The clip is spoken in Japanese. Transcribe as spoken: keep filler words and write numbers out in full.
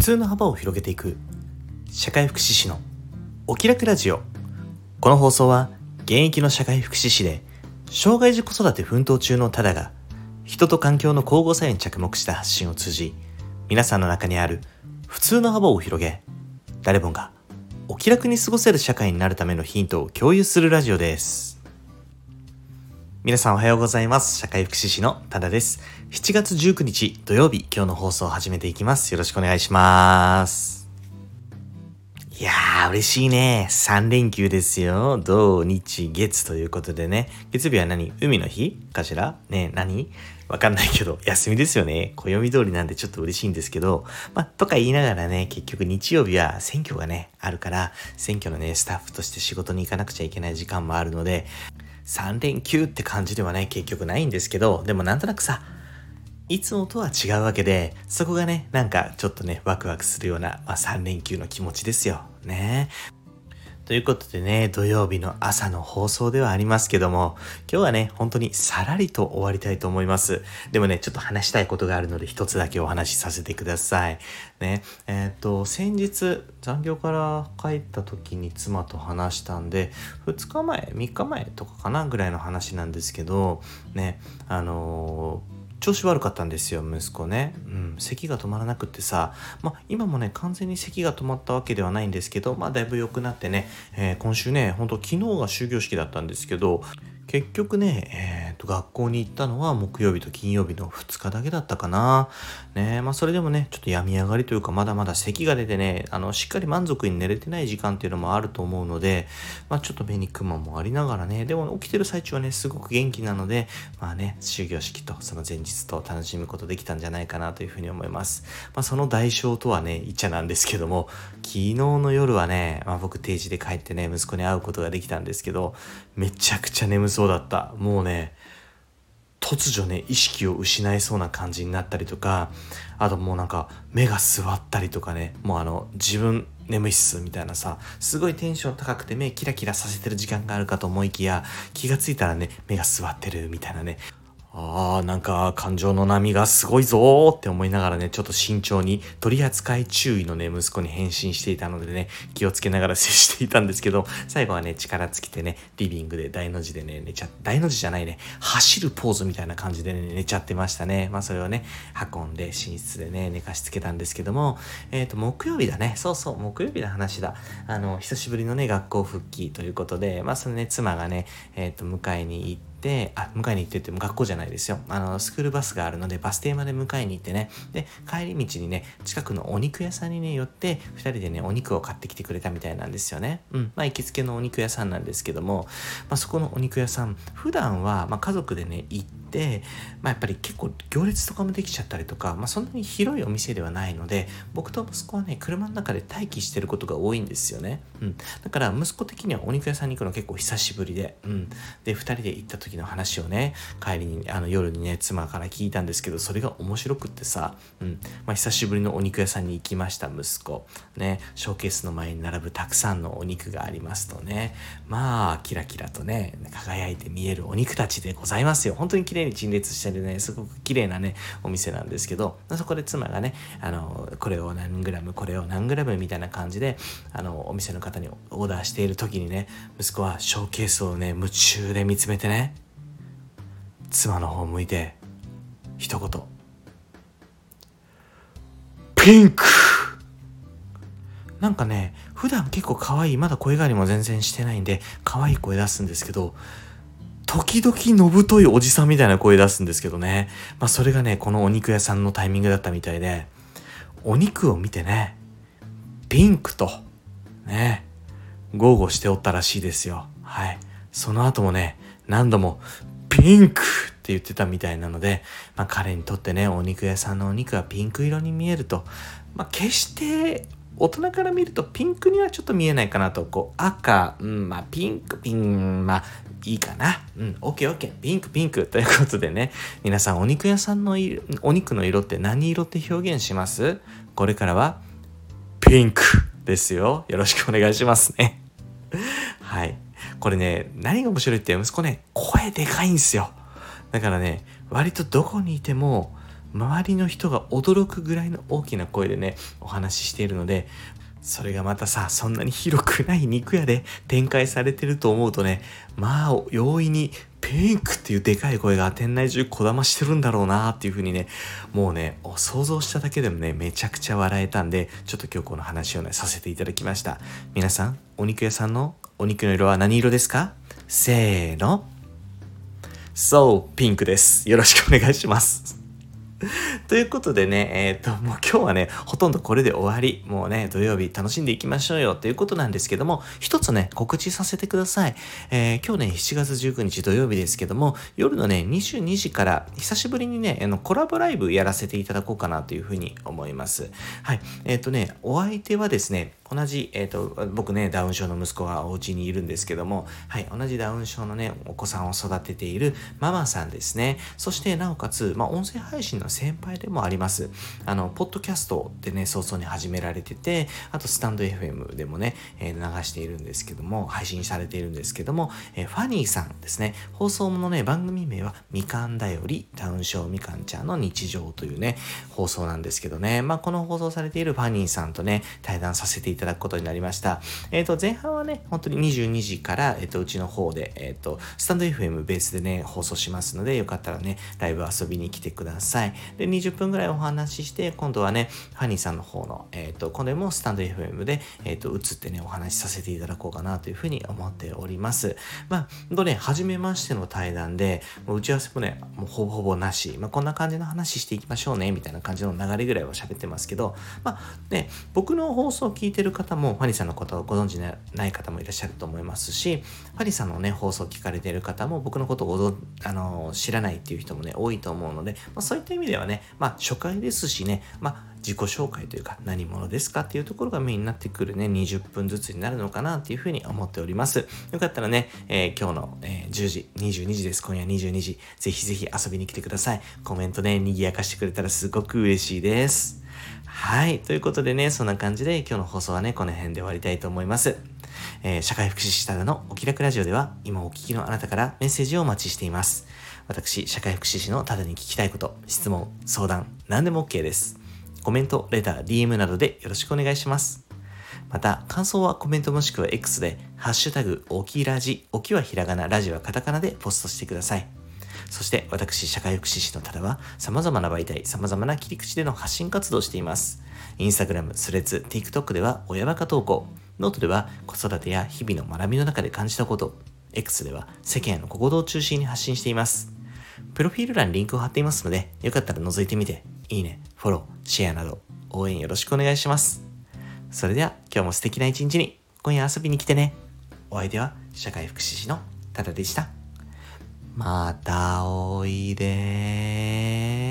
通の幅を広げていく社会福祉士のお気楽ラジオ。この放送は現役の社会福祉士で障害児子育て奮闘中のタダが人と環境の交互作用に着目した発信を通じ、皆さんの中にある普通の幅を広げ、誰もがお気楽に過ごせる社会になるためのヒントを共有するラジオです。皆さんおはようございます。社会福祉士のタダです。しちがつじゅうくにち土曜日、今日の放送を始めていきます。よろしくお願いします。いやー嬉しいね。さんれんきゅうですよ。土日月ということでね。月曜日は何？海の日かしらね。何わかんないけど休みですよね。暦通りなんでちょっと嬉しいんですけど、まあとか言いながらね、結局日曜日は選挙がねあるから、選挙のねスタッフとして仕事に行かなくちゃいけない時間もあるので、さんれんきゅうって感じではね結局ないんですけど、でもなんとなくさ、いつもとは違うわけで、そこがねなんかちょっとねワクワクするような、まあ、さんれんきゅうの気持ちですよね。ということでね、土曜日の朝の放送ではありますけども、今日はね本当にさらりと終わりたいと思います。でもねちょっと話したいことがあるので一つだけお話しさせてくださいね。えー、っと先日残業から帰った時に妻と話したんで、ふつかまえみっかまえとかかなぐらいの話なんですけどね、あのー調子悪かったんですよ、息子ね。うん、咳が止まらなくってさ、まあ今もね完全に咳が止まったわけではないんですけど、まあだいぶ良くなってね、えー、今週ね、本当昨日が終業式だったんですけど、結局ね、えー、と学校に行ったのは木曜日と金曜日のふつかだけだったかな。ね、まあそれでもね、ちょっと病み上がりというか、まだまだ咳が出てね、あのしっかり満足に寝れてない時間っていうのもあると思うので、まあちょっと目にクマもありながらね、でも起きてる最中はね、すごく元気なので、まあね、終業式とその前日と楽しむことできたんじゃないかなというふうに思います。まあその代償とはね、言っちゃなんですけども、昨日の夜はね、まあ僕定時で帰ってね、息子に会うことができたんですけど、めちゃくちゃ眠そうだった。もうね、突如ね意識を失いそうな感じになったりとか、あともうなんか目が座ったりとかね、もうあの自分眠いっすみたいなさ、すごいテンション高くて目キラキラさせてる時間があるかと思いきや、気がついたらね目が座ってるみたいなね、あーなんか感情の波がすごいぞーって思いながらね、ちょっと慎重に取り扱い注意のね息子に返信していたのでね、気をつけながら接していたんですけど、最後はね力尽きてね、リビングで大の字でね寝ちゃ大の字じゃないね走るポーズみたいな感じでね寝ちゃってましたね。まあそれをね運んで寝室でね寝かしつけたんですけども、えっと木曜日だね、そうそう木曜日の話だ。あの久しぶりのね学校復帰ということで、まあそのね妻がねえっと迎えに行ってで、あ、迎えに行ってっても学校じゃないですよ。あの、スクールバスがあるので、バス停まで迎えに行ってね。で、帰り道にね、近くのお肉屋さんにね、寄って、二人でね、お肉を買ってきてくれたみたいなんですよね。うん。まあ、行きつけのお肉屋さんなんですけども、まあ、そこのお肉屋さん、普段は、まあ、家族でね、行って、まあ、やっぱり結構行列とかもできちゃったりとか、まあ、そんなに広いお店ではないので、僕と息子はね、車の中で待機してることが多いんですよね。うん。だから、息子的にはお肉屋さんに行くの結構久しぶりで、うん。で、二人で行った時の話をね、帰りにあの夜にね妻から聞いたんですけど、それが面白くってさ、うんまあ、久しぶりのお肉屋さんに行きました。息子ね、ショーケースの前に並ぶたくさんのお肉がありますとね、まあキラキラとね輝いて見えるお肉たちでございますよ。本当に綺麗に陳列してるね、すごく綺麗なねお店なんですけど、そこで妻がね、あのこれを何グラムこれを何グラムみたいな感じであのお店の方にオーダーしている時にね、息子はショーケースをね夢中で見つめてね、妻の方向いて一言、ピンク。なんかね普段結構可愛い、まだ声変わりも全然してないんで可愛い声出すんですけど、時々のぶといおじさんみたいな声出すんですけどね、まあそれがねこのお肉屋さんのタイミングだったみたいで、お肉を見てねピンクとね豪語しておったらしいですよ。はい。その後もね何度もピンクって言ってたみたいなので、まあ彼にとってねお肉屋さんのお肉はピンク色に見えると、まあ決して大人から見るとピンクにはちょっと見えないかなと、こう赤、うん、まあピンクピン、まあいいかな、うん、オッケーオッケー、ピンクピンクということでね、皆さんお肉屋さんのお肉の色って何色って表現します？これからはピンクですよ。よろしくお願いしますね。はい。これね、何が面白いって息子ね、声でかいんですよ。だからね、割とどこにいても周りの人が驚くぐらいの大きな声でね、お話ししているので、それがまたさ、そんなに広くない肉屋で展開されてると思うとね、まあ、容易にピンクっていうでかい声が店内中こだましてるんだろうなっていう風にね、もうね、想像しただけでもね、めちゃくちゃ笑えたんで、ちょっと今日この話をね、させていただきました。皆さん、お肉屋さんのお肉の色は何色ですか？せーの。そう、ピンクです。よろしくお願いします。ということでね、えっと、もう今日はね、ほとんどこれで終わり。もうね、土曜日楽しんでいきましょうよということなんですけども、一つね、告知させてください。えー、今日ね、しちがつじゅうくにち土曜日ですけども、夜のね、にじゅうにじから久しぶりにね、あのコラボライブやらせていただこうかなというふうに思います。はい。えっとね、お相手はですね、同じ、えっと、僕ね、ダウン症の息子がお家にいるんですけども、はい、同じダウン症のね、お子さんを育てているママさんですね。そして、なおかつ、まあ、音声配信の先輩でもあります。あの、ポッドキャストでね、早々に始められてて、あと、スタンド エフエム でもね、えー、流しているんですけども、配信されているんですけども、えー、ファニーさんですね。放送のね、番組名は、みかんだより、ダウン症みかんちゃんの日常というね、放送なんですけどね、まあ、この放送されているファニーさんとね、対談させていただくことになりました。えっと、前半はね、本当ににじゅうにじから、えっと、うちの方で、えっと、スタンド エフエム ベースでね、放送しますので、よかったらね、ライブ遊びに来てください。で、にじゅっぷんぐらいお話しして、今度はね、ファニーさんの方の、えっと、これもスタンド エフエム で、えっと、映ってね、お話しさせていただこうかなというふうに思っております。まあ、とね、初めましての対談で、もう打ち合わせもね、もうほぼほぼなし、まあ、こんな感じの話していきましょうね、みたいな感じの流れぐらいは喋ってますけど、まあ、ね、僕の放送を聞いてる方も、ファニーさんのことをご存知ない方もいらっしゃると思いますし、ファニーさんのね、放送を聞かれている方も、僕のことをごぞあの知らないっていう人もね、多いと思うので、まあ、そういった意味ではね、まあ、初回ですしね、まあ、自己紹介というか、何者ですかっていうところがメインになってくるね、にじゅっぷんずつになるのかなっていうふうに思っております。よかったらね、えー、今日の、えー、じゅうじ、にじゅうにじです。今夜にじゅうにじ、ぜひぜひ遊びに来てください。コメントね、賑やかしてくれたらすごく嬉しいです。はい。ということでね、そんな感じで今日の放送はね、この辺で終わりたいと思います。えー、社会福祉士ただのお気楽ラジオでは、今お聞きのあなたからメッセージをお待ちしています。私、社会福祉士のただに聞きたいこと、質問、相談、何でも OK です。コメント、レター、ディーエム などでよろしくお願いします。また、感想はコメントもしくは X で、ハッシュタグ、おきラジ、おきはひらがな、ラジはカタカナでポストしてください。そして私、社会福祉士のただは様々な媒体、様々な切り口での発信活動をしています。インスタグラム、スレッズ、TikTok では親バカ投稿、ノートでは子育てや日々の学びの中で感じたこと、X では世間の行動を中心に発信しています。プロフィール欄にリンクを貼っていますので、よかったら覗いてみて、いいね、フォロー、シェアなど応援よろしくお願いします。それでは今日も素敵な一日に、今夜遊びに来てね。お相手は社会福祉士のただでした。またおいで。